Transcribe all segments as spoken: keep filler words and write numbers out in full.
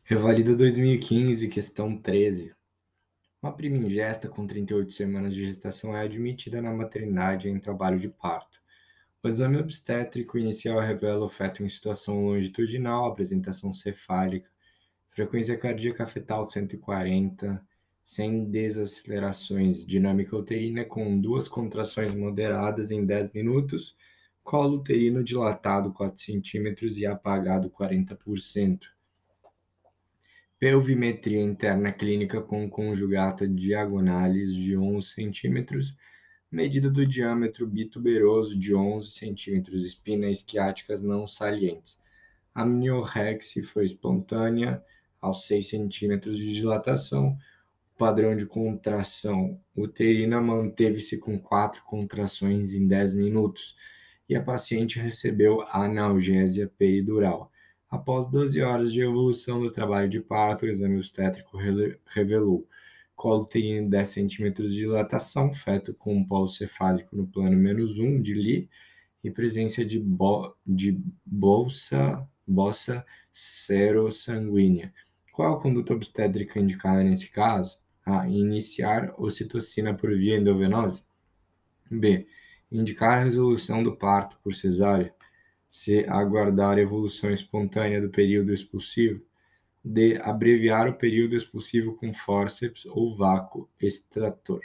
Revalida dois mil e quinze, questão treze. Uma prima ingesta com trinta e oito semanas de gestação é admitida na maternidade em trabalho de parto. O exame obstétrico inicial revela o feto em situação longitudinal, apresentação cefálica, frequência cardíaca fetal cento e quarenta, sem desacelerações, dinâmica uterina com duas contrações moderadas em dez minutos, colo uterino dilatado quatro centímetros e apagado quarenta por cento. Pelvimetria interna clínica com conjugata diagonalis de onze centímetros, medida do diâmetro bituberoso de onze centímetros, espina isquiáticas não salientes. A amniorexia foi espontânea aos seis centímetros de dilatação. O padrão de contração uterina manteve-se com quatro contrações em dez minutos e a paciente recebeu analgésia peridural. Após doze horas de evolução do trabalho de parto, o exame obstétrico revelou colo uterino dez centímetros de dilatação, feto com polo cefálico no plano menos um de Lee e presença de, bo de bolsa, bossa serossanguínea. Qual a conduta obstétrica indicada nesse caso? A. Iniciar ocitocina por via endovenosa. B. Indicar a resolução do parto por cesárea. C. Aguardar a evolução espontânea do período expulsivo. D. Abreviar o período expulsivo com fórceps ou vácuo extrator.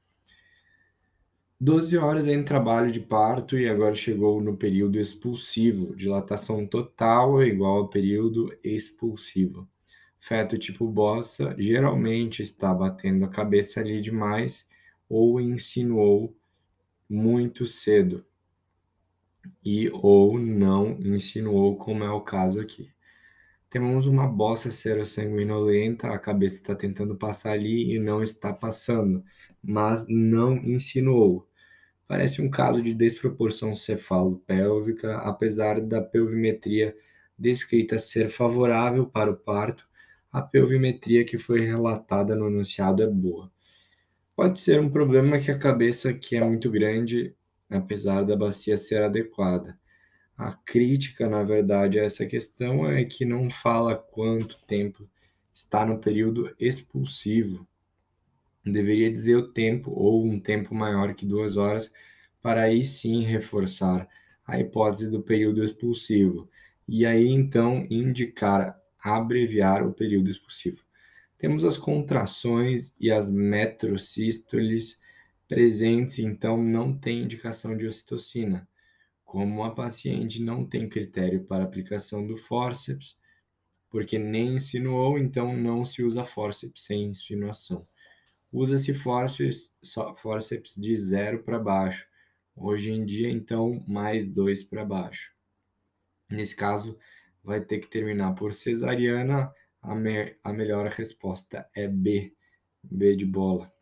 doze horas em trabalho de parto e agora chegou no período expulsivo. Dilatação total é igual ao período expulsivo. Feto tipo bossa geralmente está batendo a cabeça ali demais ou insinuou muito cedo e ou não insinuou, como é o caso aqui. Temos uma bossa serossanguinolenta, a cabeça está tentando passar ali e não está passando, mas não insinuou. Parece um caso de desproporção cefalo-pélvica, apesar da pelvimetria descrita ser favorável para o parto, a pelvimetria que foi relatada no enunciado é boa. Pode ser um problema que a cabeça aqui é muito grande, apesar da bacia ser adequada. A crítica, na verdade, a essa questão é que não fala quanto tempo está no período expulsivo. Deveria dizer o tempo ou um tempo maior que duas horas, para aí sim reforçar a hipótese do período expulsivo. E aí então indicar, abreviar o período expulsivo. Temos as contrações e as metrosístoles presentes, então não tem indicação de ocitocina. Como a paciente não tem critério para aplicação do fórceps, porque nem insinuou, então não se usa fórceps sem insinuação. Usa-se fórceps, fórceps de zero para baixo. Hoje em dia, então, mais dois para baixo. Nesse caso, vai ter que terminar por cesariana. A, me a melhor resposta é B. B de bola.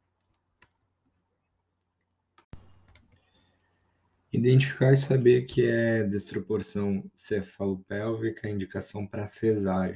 Identificar e saber que é desproporção cefalopélvica, indicação para cesárea.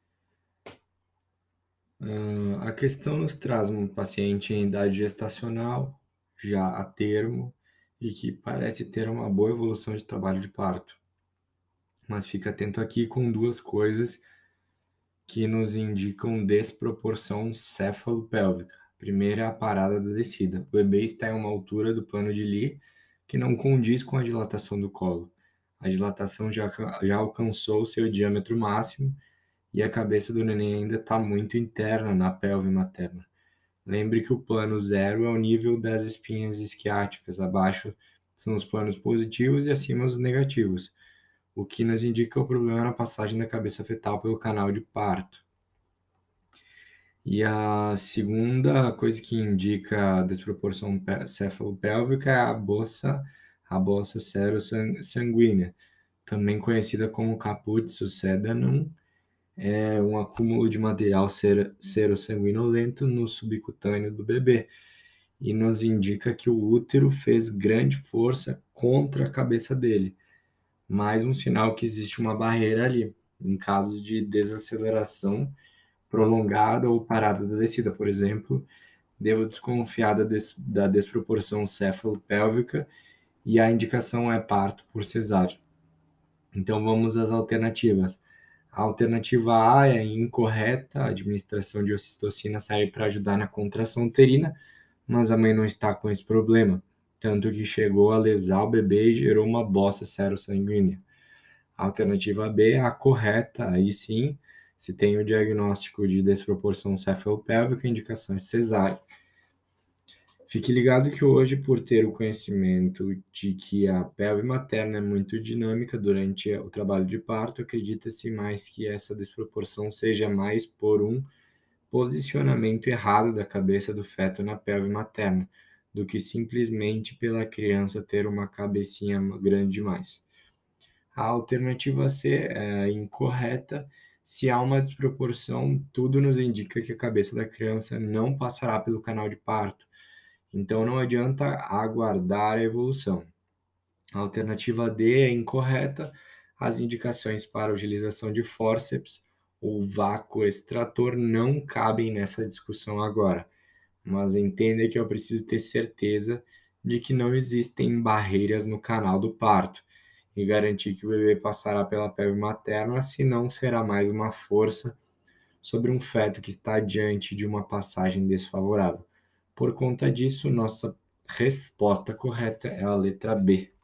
Uh, a questão nos traz um paciente em idade gestacional, já a termo, e que parece ter uma boa evolução de trabalho de parto. Mas fica atento aqui com duas coisas que nos indicam desproporção cefalopélvica. Primeira é a parada da descida. O bebê está em uma altura do plano de Lee que não condiz com a dilatação do colo. A dilatação já, já alcançou seu diâmetro máximo e a cabeça do neném ainda está muito interna na pelve materna. Lembre que o plano zero é o nível das espinhas isquiáticas, abaixo são os planos positivos e acima os negativos, o que nos indica o problema na passagem da cabeça fetal pelo canal de parto. E a segunda coisa que indica a desproporção cefalopélvica é a bossa, a bossa serossanguínea, também conhecida como caput succedanum, é um acúmulo de material serossanguinolento no subcutâneo do bebê e nos indica que o útero fez grande força contra a cabeça dele. Mais um sinal que existe uma barreira ali, em casos de desaceleração prolongada ou parada da descida, por exemplo, devo desconfiar da, des da desproporção cefalopélvica e a indicação é parto por cesárea. Então vamos às alternativas. A alternativa A é incorreta, a administração de ocitocina serve para ajudar na contração uterina, mas a mãe não está com esse problema, tanto que chegou a lesar o bebê e gerou uma bossa serossanguínea. A alternativa B é a correta, aí sim, se tem o diagnóstico de desproporção cefalopélvica, indicação é cesárea. Fique ligado que hoje, por ter o conhecimento de que a pelve materna é muito dinâmica durante o trabalho de parto, acredita-se mais que essa desproporção seja mais por um posicionamento errado da cabeça do feto na pelve materna, do que simplesmente pela criança ter uma cabecinha grande demais. A alternativa C é incorreta. Se há uma desproporção, tudo nos indica que a cabeça da criança não passará pelo canal de parto. Então não adianta aguardar a evolução. A alternativa D é incorreta. As indicações para a utilização de fórceps ou vácuo extrator não cabem nessa discussão agora, mas entenda que eu preciso ter certeza de que não existem barreiras no canal do parto e garantir que o bebê passará pela pelve materna, senão será mais uma força sobre um feto que está diante de uma passagem desfavorável. Por conta disso, nossa resposta correta é a letra B.